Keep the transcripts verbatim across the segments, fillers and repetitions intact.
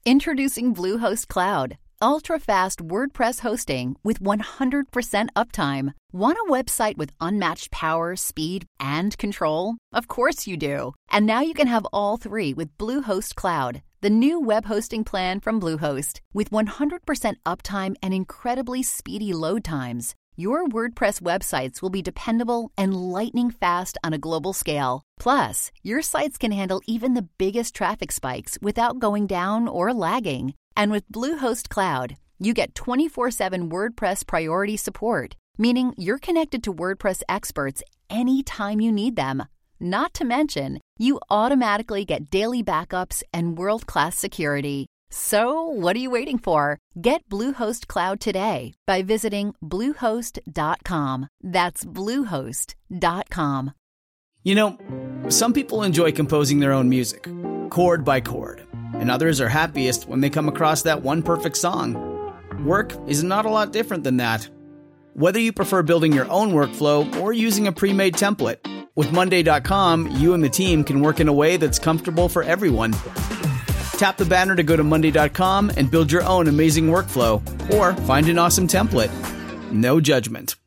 Introducing Bluehost Cloud, ultra-fast WordPress hosting with one hundred percent uptime. Want a website with unmatched power, speed, and control? Of course you do. And now you can have all three with Bluehost Cloud, the new web hosting plan from Bluehost. With one hundred percent uptime and incredibly speedy load times, your WordPress websites will be dependable and lightning fast on a global scale. Plus, your sites can handle even the biggest traffic spikes without going down or lagging. And with Bluehost Cloud, you get twenty-four seven WordPress priority support, meaning you're connected to WordPress experts anytime you need them. Not to mention, you automatically get daily backups and world-class security. So, what are you waiting for? Get Bluehost Cloud today by visiting bluehost dot com. That's bluehost dot com. You know, some people enjoy composing their own music, chord by chord, and others are happiest when they come across that one perfect song. Work is not a lot different than that. Whether you prefer building your own workflow or using a pre-made template, with Monday dot com, you and the team can work in a way that's comfortable for everyone. Tap the banner to go to Monday dot com and build your own amazing workflow, or find an awesome template. No judgment.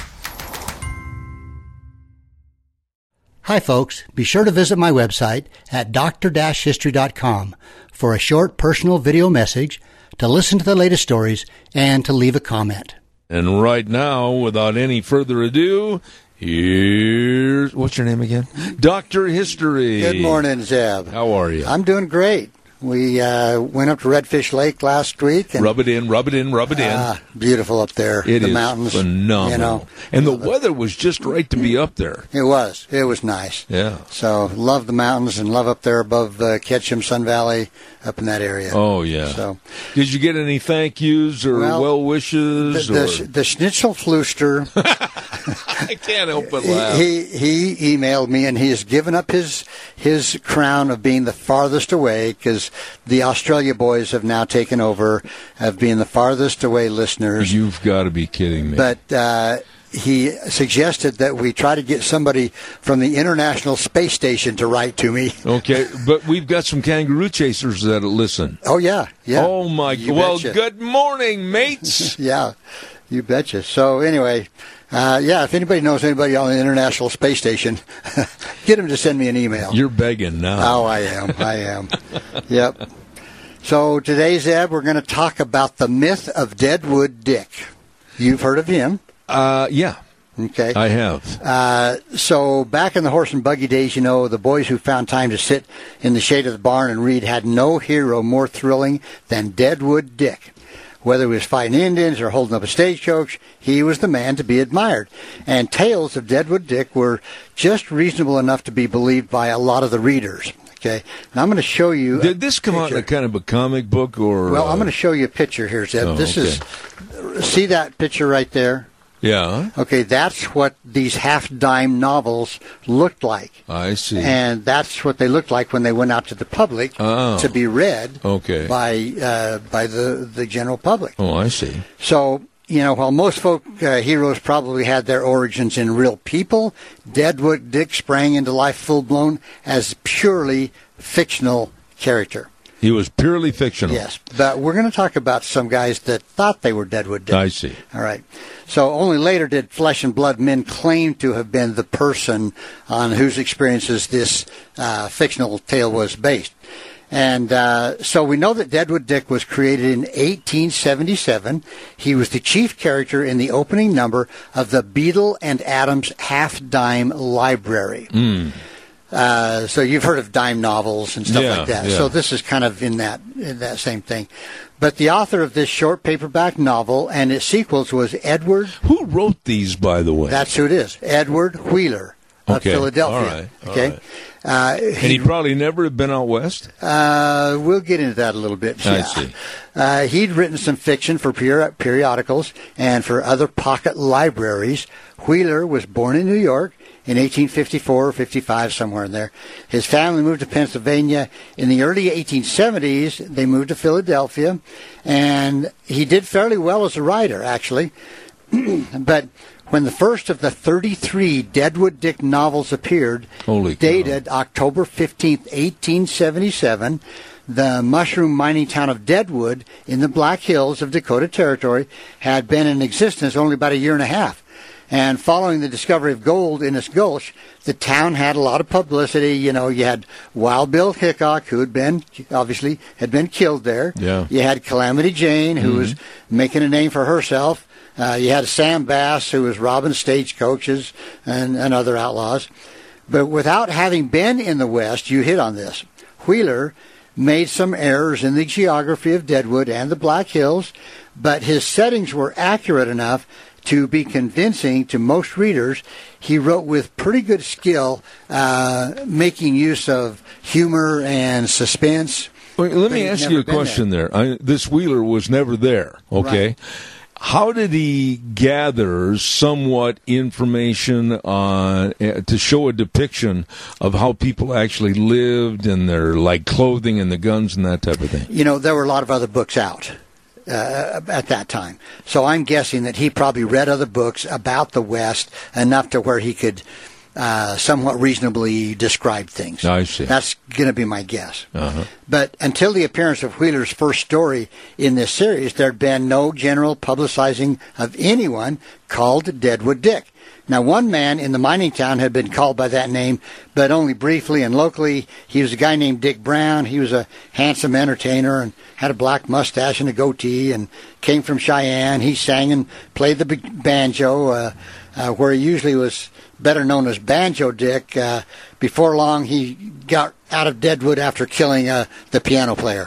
Hi folks, be sure to visit my website at d r dash history dot com for a short personal video message, to listen to the latest stories, and to leave a comment. And right now, without any further ado, here's, what's your name again? Doctor History. Good morning, Zeb. How are you? I'm doing great. We uh, went up to Redfish Lake last week. And, rub it in, rub it in, rub it in. Uh, beautiful up there. It the is mountains, phenomenal. You know, and the weather was just right to be up there. It was. It was nice. Yeah. So love the mountains and love up there above uh, Ketchum, Sun Valley, up in that area. Oh, yeah. So, did you get any thank yous or well, well wishes? The, or? the, the Schnitzelflüster. I can't help but laugh. He, he he emailed me, and he has given up his his crown of being the farthest away, because the Australia boys have now taken over of being the farthest away listeners. You've got to be kidding me. But uh, he suggested that we try to get somebody from the International Space Station to write to me. Okay, but we've got some kangaroo chasers that listen. Oh, yeah, yeah. Oh, my God. Well, good morning, mates. Yeah, you betcha. So, anyway... Uh, yeah, if anybody knows anybody on the International Space Station, get them to send me an email. You're begging now. Oh, I am. I am. Yep. So today, Zeb, we're going to talk about the myth of Deadwood Dick. You've heard of him? Uh, yeah. Okay. I have. Uh, so back in the horse and buggy days, you know, the boys who found time to sit in the shade of the barn and read had no hero more thrilling than Deadwood Dick. Whether he was fighting Indians or holding up a stagecoach, he was the man to be admired. And tales of Deadwood Dick were just reasonable enough to be believed by a lot of the readers. Okay, now I'm going to show you. Did this come out in a kind of a comic book, or? Well, I'm going to show you a picture here, Zeb. Oh, this okay. is. See that picture right there? Yeah. Okay, that's what these half-dime novels looked like. I see. And that's what they looked like when they went out to the public oh. to be read okay. by uh, by the, the general public. Oh, I see. So, you know, while most folk uh, heroes probably had their origins in real people, Deadwood Dick sprang into life full-blown as purely fictional character. He was purely fictional. Yes, but we're going to talk about some guys that thought they were Deadwood Dick. I see. All right. So only later did flesh and blood men claim to have been the person on whose experiences this uh, fictional tale was based. And uh, so we know that Deadwood Dick was created in eighteen seventy-seven. He was the chief character in the opening number of the Beadle and Adams Half-Dime Library. Mm. Uh, so you've heard of dime novels and stuff yeah, like that. Yeah. So this is kind of in that in that same thing. But the author of this short paperback novel and its sequels was Edward. Who wrote these, by the way? That's who it is. Edward Wheeler of okay. Philadelphia. All right. All okay. Right. Uh, and he, he'd probably never have been out west? Uh, we'll get into that a little bit. I yeah. see. Uh, he'd written some fiction for peri- periodicals and for other pocket libraries. Wheeler was born in New York in eighteen fifty-four or fifty-five, somewhere in there. His family moved to Pennsylvania. In the early eighteen seventies, they moved to Philadelphia, and he did fairly well as a writer, actually. But when the first of the thirty-three Deadwood Dick novels appeared, Holy dated cow. October fifteenth, eighteen seventy-seven, the mushroom mining town of Deadwood in the Black Hills of Dakota Territory had been in existence only about a year and a half. And following the discovery of gold in its gulch, the town had a lot of publicity. You know, you had Wild Bill Hickok, who had been, obviously, had been killed there. Yeah. You had Calamity Jane, who mm-hmm. was making a name for herself. Uh, you had Sam Bass, who was robbing stagecoaches and, and other outlaws. But without having been in the West, you hit on this. Wheeler made some errors in the geography of Deadwood and the Black Hills, but his settings were accurate enough to be convincing to most readers. He wrote with pretty good skill, uh, making use of humor and suspense. Wait, let me ask you a question there. there. I, this Wheeler was never there, okay? Right. How did he gather somewhat information on uh, to show a depiction of how people actually lived and their like clothing and the guns and that type of thing? You know, there were a lot of other books out uh, at that time. So I'm guessing that he probably read other books about the West enough to where he could uh, somewhat reasonably describe things. I see. That's going to be my guess. Uh-huh. But until the appearance of Wheeler's first story in this series, there had been no general publicizing of anyone called Deadwood Dick. Now, one man in the mining town had been called by that name, but only briefly and locally. He was a guy named Dick Brown. He was a handsome entertainer and had a black mustache and a goatee and came from Cheyenne. He sang and played the banjo, uh, uh, where he usually was better known as Banjo Dick. Uh, before long, he got out of Deadwood after killing uh, the piano player.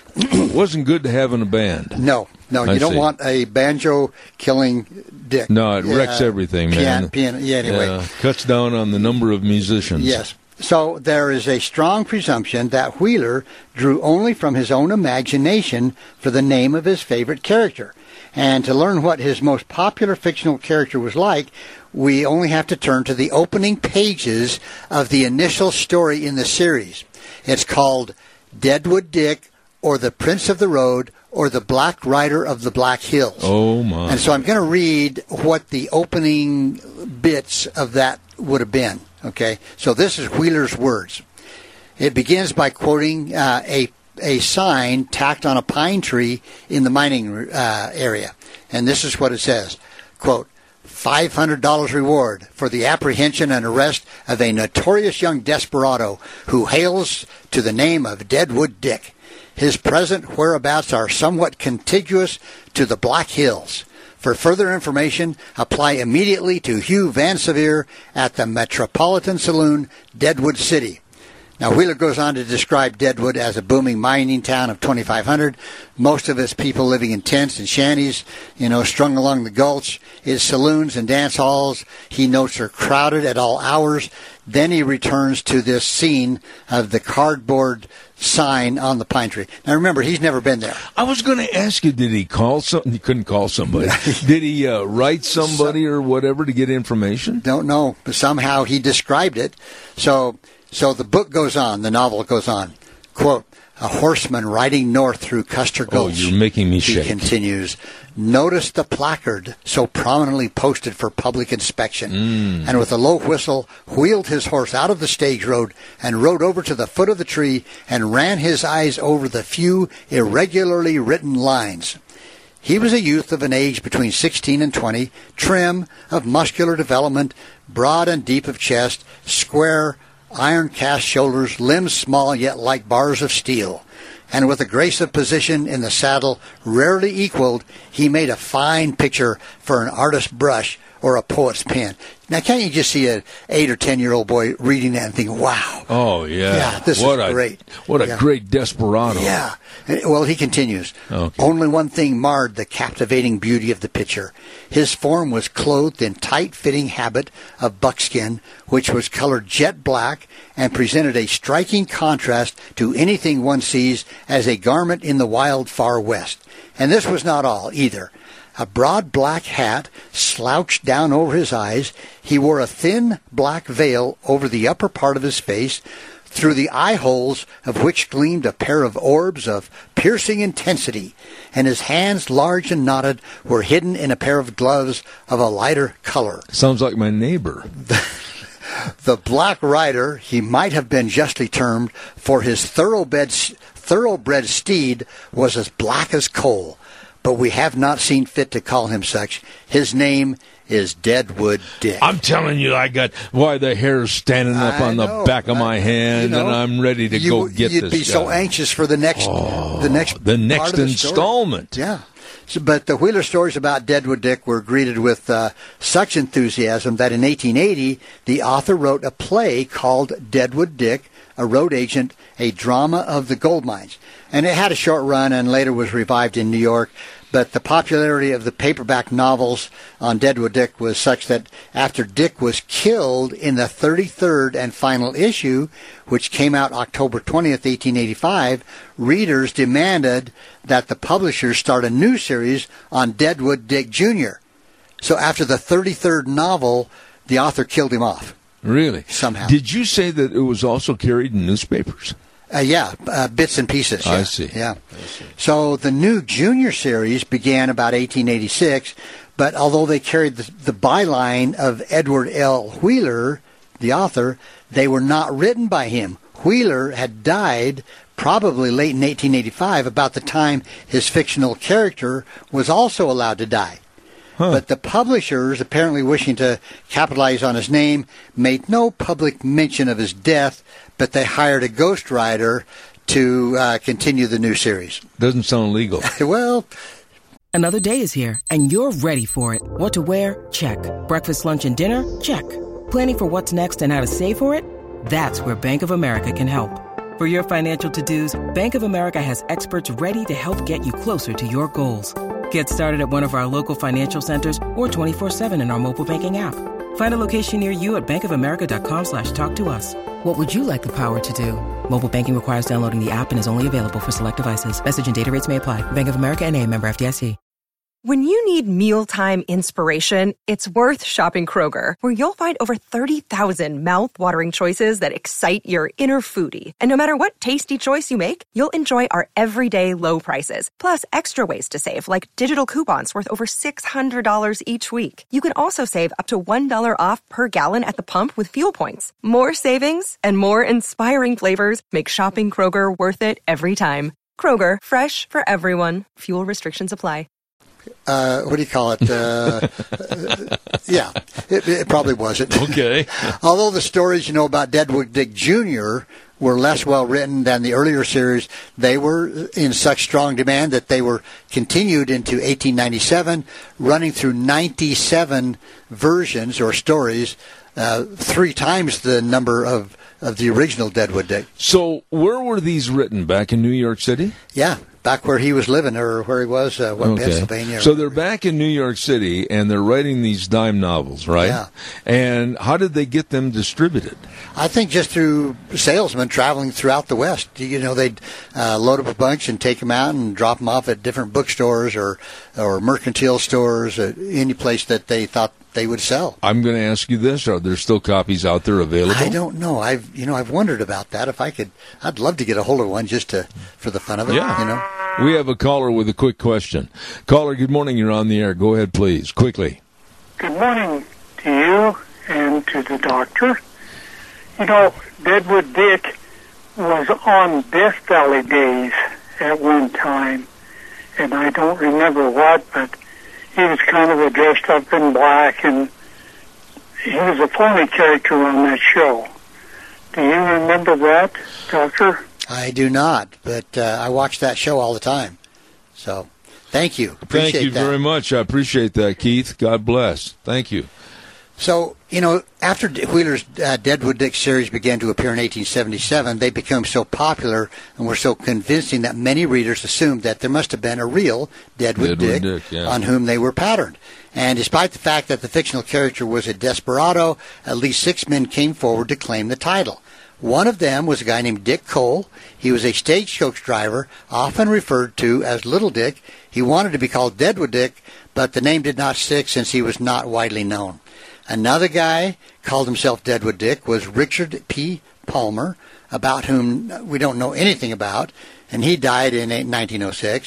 It wasn't good to have in a band. No, no, you I don't see. want a banjo-killing Dick. No, it wrecks uh, everything, piano, man. Piano, yeah, anyway. Yeah, cuts down on the number of musicians. Yes. So there is a strong presumption that Wheeler drew only from his own imagination for the name of his favorite character. And to learn what his most popular fictional character was like, we only have to turn to the opening pages of the initial story in the series. It's called Deadwood Dick, or the Prince of the Road, or the Black Rider of the Black Hills. Oh, my. And so I'm going to read what the opening bits of that would have been. Okay? So this is Wheeler's words. It begins by quoting uh, a a sign tacked on a pine tree in the mining uh, area. And this is what it says. Quote, five hundred dollars reward for the apprehension and arrest of a notorious young desperado who hails to the name of Deadwood Dick. His present whereabouts are somewhat contiguous to the Black Hills. For further information, apply immediately to Hugh Van Sevier at the Metropolitan Saloon, Deadwood City. Now, Wheeler goes on to describe Deadwood as a booming mining town of twenty-five hundred, most of its people living in tents and shanties, you know, strung along the gulch. Its saloons and dance halls, he notes, are crowded at all hours. Then he returns to this scene of the cardboard sign on the pine tree. Now, remember, he's never been there. I was going to ask you, did he call some? He couldn't call somebody. Did he uh, write somebody or whatever to get information? Don't know, but somehow he described it. So... So the book goes on, the novel goes on. Quote, a horseman riding north through Custer Gulch. Oh, you're making me he shake. He continues, noticed the placard so prominently posted for public inspection, mm. and with a low whistle, wheeled his horse out of the stage road and rode over to the foot of the tree and ran his eyes over the few irregularly written lines. He was a youth of an age between sixteen and twenty, trim, of muscular development, broad and deep of chest, square, iron-cast shoulders, limbs small yet like bars of steel. And with a grace of position in the saddle rarely equaled, he made a fine picture for an artist's brush or a poet's pen. Now, can't you just see an eight or ten-year-old boy reading that and think, wow. Oh, yeah. Yeah, this what is a, great. What a yeah. great desperado. Yeah. Well, he continues. Okay. Only one thing marred the captivating beauty of the picture. His form was clothed in tight-fitting habit of buckskin, which was colored jet black and presented a striking contrast to anything one sees as a garment in the wild far west. And this was not all, either. A broad black hat slouched down over his eyes. He wore a thin black veil over the upper part of his face, through the eye holes of which gleamed a pair of orbs of piercing intensity, and his hands, large and knotted, were hidden in a pair of gloves of a lighter color. Sounds like my neighbor. The Black Rider, he might have been justly termed, for his thoroughbred, thoroughbred steed was as black as coal, but we have not seen fit to call him such. His name is Deadwood Dick. I'm telling you, I got why the hair's standing up I on the know. back of my I, hand, you know, and I'm ready to you, go get you'd this be guy. so anxious for the next, Oh, the next, the next part of the story. installment. Yeah. So, but the Wheeler stories about Deadwood Dick were greeted with uh, such enthusiasm that in eighteen eighty, the author wrote a play called Deadwood Dick, a Road Agent, a Drama of the Gold Mines. And it had a short run and later was revived in New York. But the popularity of the paperback novels on Deadwood Dick was such that after Dick was killed in the thirty-third and final issue, which came out October twentieth, eighteen eighty-five, readers demanded that the publishers start a new series on Deadwood Dick Junior So after the thirty-third novel, the author killed him off. Really? Somehow. Did you say that it was also carried in newspapers? Uh, yeah, uh, bits and pieces. Yeah. I see. Yeah. I see. So the new junior series began about eighteen eighty-six, but although they carried the, the byline of Edward L. Wheeler, the author, they were not written by him. Wheeler had died probably late in eighteen eighty-five, about the time his fictional character was also allowed to die. Huh. But the publishers, apparently wishing to capitalize on his name, made no public mention of his death, but they hired a ghostwriter to uh, continue the new series. Doesn't sound legal. Well, another day is here, and you're ready for it. What to wear? Check. Breakfast, lunch, and dinner? Check. Planning for what's next and how to save for it? That's where Bank of America can help. For your financial to-dos, Bank of America has experts ready to help get you closer to your goals. Get started at one of our local financial centers or twenty-four seven in our mobile banking app. Find a location near you at bankofamerica.com slash talk to us. What would you like the power to do? Mobile banking requires downloading the app and is only available for select devices. Message and data rates may apply. Bank of America N A, member F D I C. When you need mealtime inspiration, it's worth shopping Kroger, where you'll find over thirty thousand mouth-watering choices that excite your inner foodie. And no matter what tasty choice you make, you'll enjoy our everyday low prices, plus extra ways to save, like digital coupons worth over six hundred dollars each week. You can also save up to one dollar off per gallon at the pump with fuel points. More savings and more inspiring flavors make shopping Kroger worth it every time. Kroger, fresh for everyone. Fuel restrictions apply. Uh, what do you call it? Uh, uh, yeah, it, it probably wasn't. Okay. Although the stories you know about Deadwood Dick Junior were less well written than the earlier series, they were in such strong demand that they were continued into eighteen ninety-seven, running through ninety-seven versions or stories, uh, three times the number of, of the original Deadwood Dick. So where were these written? Back in New York City? Yeah. Back where he was living, or where he was, uh, what, Okay. Pennsylvania. So they're back in New York City, and they're writing these dime novels, right? Yeah. And how did they get them distributed? I think just through salesmen traveling throughout the West. You know, they'd uh, load up a bunch and take them out and drop them off at different bookstores or or mercantile stores, uh, any place that they thought they would sell. I'm going to ask you this: are there still copies out there available? I don't know. I've you know I've wondered about that. If I could, I'd love to get a hold of one just to for the fun of it. Yeah. You know. We have a caller with a quick question. Caller, good morning. You're on the air. Go ahead, please, quickly. Good morning to you and to the doctor. You know, Deadwood Dick was on Death Valley Days at one time, and I don't remember what, but he was kind of a dressed up in black, and he was a phony character on that show. Do you remember that, Doctor? I do not, but uh, I watch that show all the time. So, thank you. Appreciate Thank you that. very much. I appreciate that, Keith. God bless. Thank you. So, you know, after Wheeler's uh, Deadwood Dick series began to appear in eighteen seventy-seven, they became so popular and were so convincing that many readers assumed that there must have been a real Deadwood, Deadwood Dick, Dick, yeah. on whom they were patterned. And despite the fact that the fictional character was a desperado, at least six men came forward to claim the title. One of them was a guy named Dick Cole. He was a stagecoach driver, often referred to as Little Dick. He wanted to be called Deadwood Dick, but the name did not stick since he was not widely known. Another guy called himself Deadwood Dick was Richard P. Palmer, about whom we don't know anything about, and he died in nineteen oh six.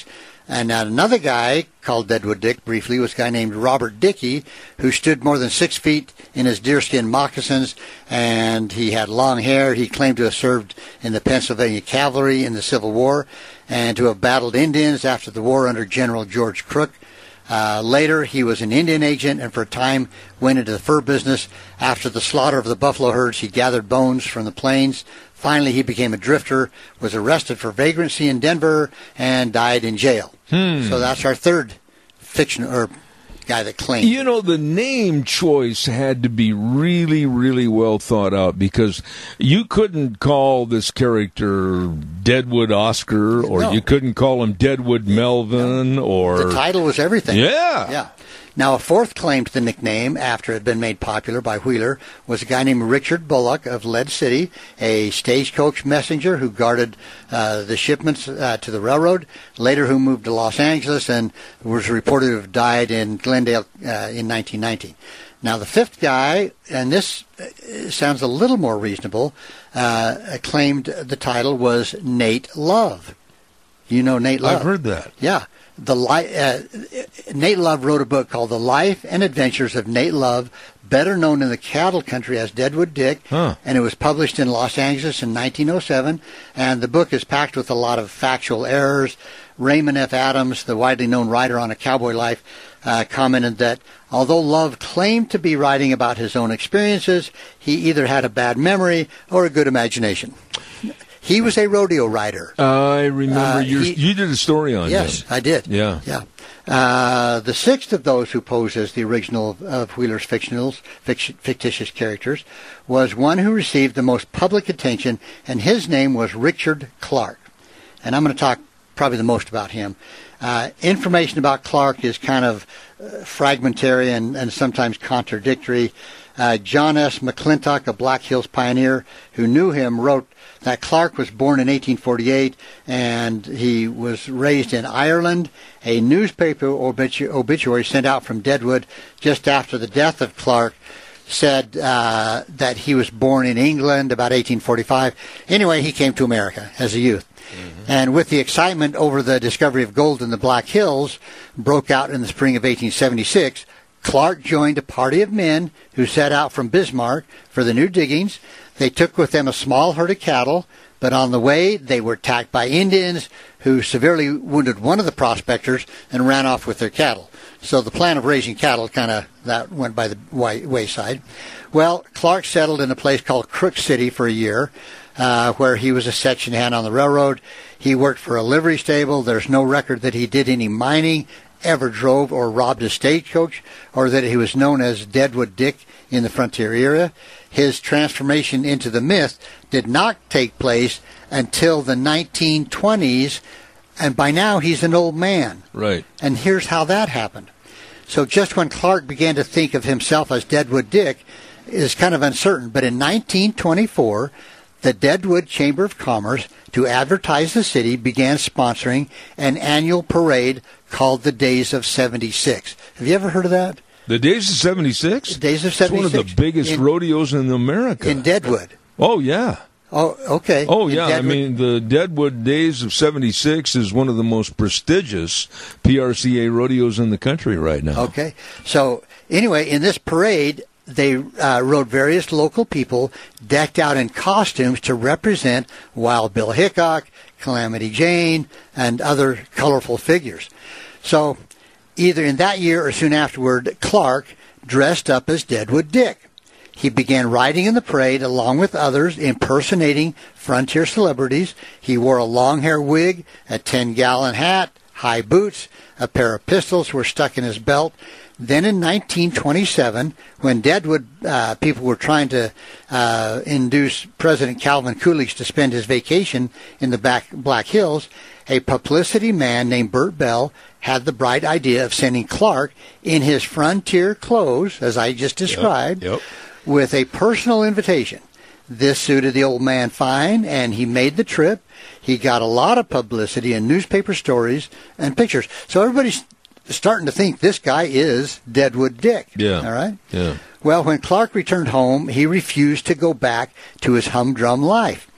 And now another guy called Deadwood Dick briefly was a guy named Robert Dickey, who stood more than six feet in his deerskin moccasins, and he had long hair. He claimed to have served in the Pennsylvania Cavalry in the Civil War and to have battled Indians after the war under General George Crook. Uh, later, he was an Indian agent and for a time went into the fur business. After the slaughter of the buffalo herds, he gathered bones from the plains. Finally, he became a drifter, was arrested for vagrancy in Denver, and died in jail. Hmm. So that's our third fiction or guy that claimed. You know, the name choice had to be really, really well thought out, because you couldn't call this character Deadwood Oscar, or No. you couldn't call him Deadwood Melvin, or... The title was everything. Yeah. Yeah. Now, a fourth claim to the nickname, after it had been made popular by Wheeler, was a guy named Richard Bullock of Lead City, a stagecoach messenger who guarded uh, the shipments uh, to the railroad, later who moved to Los Angeles and was reported to have died in Glendale uh, in nineteen ninety. Now, the fifth guy, and this sounds a little more reasonable, uh, claimed the title was Nate Love. You know Nate Love? I've heard that. Yeah. The li- uh, Nate Love wrote a book called The Life and Adventures of Nate Love, better known in the cattle country as Deadwood Dick, huh. and it was published in Los Angeles in nineteen oh seven, and the book is packed with a lot of factual errors. Raymond F. Adams, the widely known writer on A Cowboy Life, uh, commented that although Love claimed to be writing about his own experiences, he either had a bad memory or a good imagination. He was a rodeo rider. I remember Uh, your, he- you did a story on Yes, him. I did. Yeah. Yeah. Uh, the sixth of those who posed as the original of, of Wheeler's fictionals, fict- fictitious characters was one who received the most public attention, and his name was Richard Clark. And I'm going to talk probably the most about him. Uh, information about Clark is kind of uh, fragmentary and, and sometimes contradictory. Uh, John S. McClintock, a Black Hills pioneer who knew him, wrote that Clark was born in eighteen forty-eight and he was raised in Ireland. A newspaper obitu- obituary sent out from Deadwood just after the death of Clark said uh, that he was born in England about eighteen forty-five. Anyway, he came to America as a youth. Mm-hmm. And with the excitement over the discovery of gold in the Black Hills broke out in the spring of eighteen seventy-six, Clark joined a party of men who set out from Bismarck for the new diggings. They took with them a small herd of cattle, but on the way they were attacked by Indians who severely wounded one of the prospectors and ran off with their cattle. So the plan of raising cattle kind of that went by the wayside. Well, Clark settled in a place called Crook City for a year, uh, where he was a section hand on the railroad. He worked for a livery stable. There's no record that he did any mining, ever drove or robbed a stagecoach, or that he was known as Deadwood Dick in the frontier era. His transformation into the myth did not take place until the nineteen twenties, and by now he's an old man. Right. And here's how that happened. So just when Clark began to think of himself as Deadwood Dick is kind of uncertain, but in nineteen twenty-four, the Deadwood Chamber of Commerce, to advertise the city, began sponsoring an annual parade called the Days of seventy-six. Have you ever heard of that? The Days of seventy-six? Days of It's seventy-six. one of the biggest in, rodeos in America. in Deadwood. Oh, yeah. Oh, okay. Oh, In yeah. I Deadwood. mean, the Deadwood Days of seventy-six is one of the most prestigious P R C A rodeos in the country right now. Okay. So, anyway, in this parade, they uh, rode various local people decked out in costumes to represent Wild Bill Hickok, Calamity Jane, and other colorful figures. So, either in that year or soon afterward, Clark dressed up as Deadwood Dick. He began riding in the parade along with others, impersonating frontier celebrities. He wore a long hair wig, a ten-gallon hat, high boots, a pair of pistols were stuck in his belt. Then in nineteen twenty-seven, when Deadwood uh, people were trying to uh, induce President Calvin Coolidge to spend his vacation in the back Black Hills, a publicity man named Burt Bell had the bright idea of sending Clark in his frontier clothes, as I just described, Yep, yep. with a personal invitation. This suited the old man fine, and he made the trip. He got a lot of publicity in newspaper stories and pictures. So everybody's starting to think this guy is Deadwood Dick. Yeah. All right? Yeah. Well, when Clark returned home, he refused to go back to his humdrum life.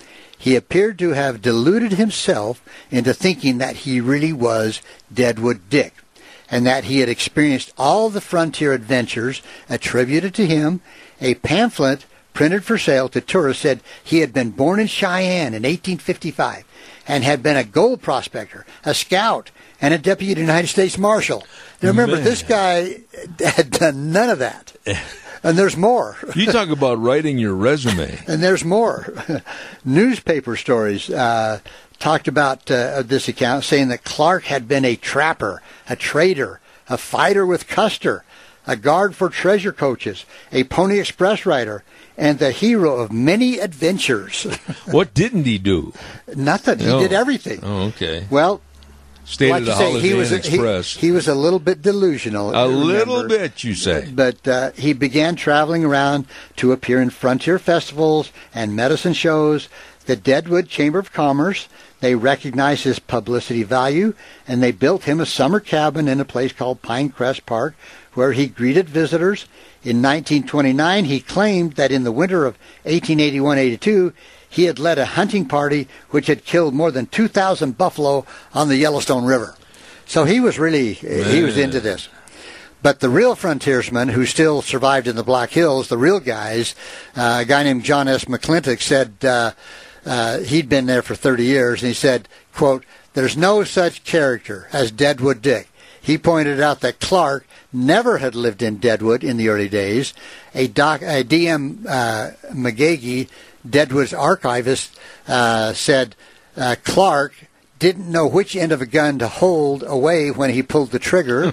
he appeared to have deluded himself into thinking that he really was Deadwood Dick, and that he had experienced all the frontier adventures attributed to him. A pamphlet printed for sale to tourists said he had been born in Cheyenne in eighteen fifty-five and had been a gold prospector, a scout, and a deputy United States Marshal. Now remember, Man. this guy had done none of that. And there's more. You talk about writing your resume. And there's more. Newspaper stories uh, talked about uh, this account, saying that Clark had been a trapper, a trader, a fighter with Custer, a guard for treasure coaches, a Pony Express rider, and the hero of many adventures. What didn't he do? Nothing. He Oh. did everything. Oh, okay. Well, Stayed like at you the say, Holiday he was Inn a, he, Express. he was a little bit delusional. a remember. little bit, you say. But uh, he began traveling around to appear in frontier festivals and medicine shows. The Deadwood Chamber of Commerce, they recognized his publicity value, and they built him a summer cabin in a place called Pinecrest Park, where he greeted visitors. In nineteen twenty-nine, he claimed that in the winter of eighteen eighty-one eighty-two, he had led a hunting party which had killed more than two thousand buffalo on the Yellowstone River. So he was really, Man. he was into this. But the real frontiersmen who still survived in the Black Hills, the real guys, uh, a guy named John S. McClintock said uh, uh, he'd been there for thirty years, and he said, quote, "There's no such character as Deadwood Dick." He pointed out that Clark never had lived in Deadwood in the early days. A, doc, a D M Uh, McGagey, Deadwood's archivist, uh, said uh, Clark didn't know which end of a gun to hold away when he pulled the trigger.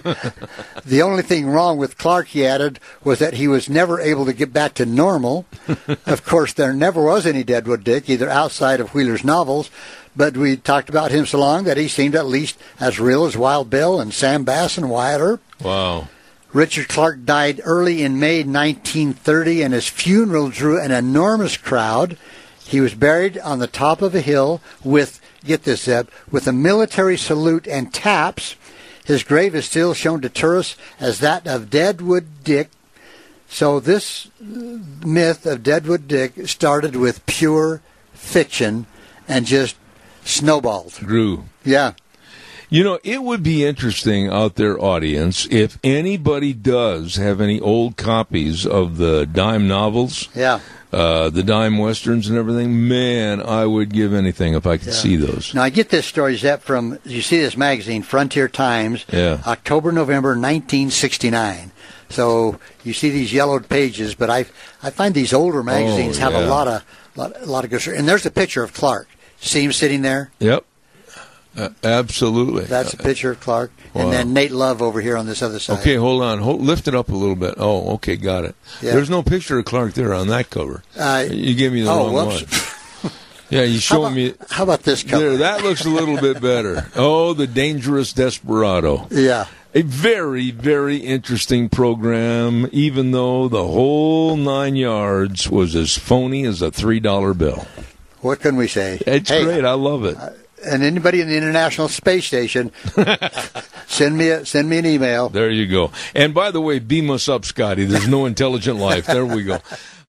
The only thing wrong with Clark, he added, was that he was never able to get back to normal. Of course, there never was any Deadwood Dick, either outside of Wheeler's novels, but we talked about him so long that he seemed at least as real as Wild Bill and Sam Bass and Wyatt Earp. Wow. Richard Clark died early in May nineteen thirty, and his funeral drew an enormous crowd. He was buried on the top of a hill with, get this, Zeb, with a military salute and taps. His grave is still shown to tourists as that of Deadwood Dick. So this myth of Deadwood Dick started with pure fiction and just snowballed. Grew. Yeah. You know, it would be interesting out there, audience, if anybody does have any old copies of the dime novels, yeah, uh, the dime westerns and everything. Man, I would give anything if I could yeah. see those. Now, I get this story, Zep, from, you see this magazine, Frontier Times, yeah. October, November nineteen sixty-nine. So you see these yellowed pages, but I I find these older magazines oh, have yeah. a lot of lot, a lot of good stories. And there's a picture of Clark. See him sitting there? Yep. Uh, absolutely. That's a picture of Clark. Wow. And then Nate Love over here on this other side. Okay, hold on. Hold, lift it up a little bit. Oh, okay, got it. Yeah. There's no picture of Clark there on that cover. Uh, you gave me the oh, wrong whoops. one. Yeah, you How showed about, me. how about this cover? There, that looks a little bit better. Oh, the Dangerous Desperado. Yeah. A very, very interesting program, even though the whole nine yards was as phony as a three dollar bill. What can we say? It's hey, great. I love it. Uh, and anybody in the International Space Station, send me a, send me an email. There you go. And by the way, beam us up, Scotty. There's no intelligent life. There we go.